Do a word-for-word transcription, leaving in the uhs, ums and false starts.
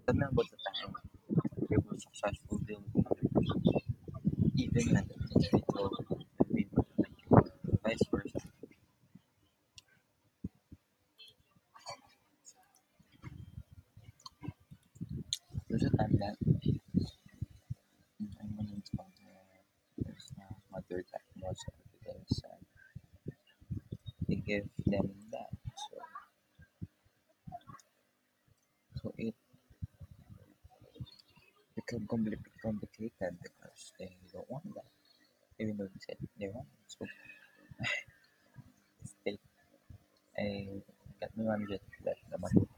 Tell me about the time you were successful building even when the individual maybe like you or vice versa. There's a time that I'm running from there's uh, mother that most of the days and they give them that. So so it become compli- complicated because they don't want that. Even though they said they want it. So still I got my manager that the money.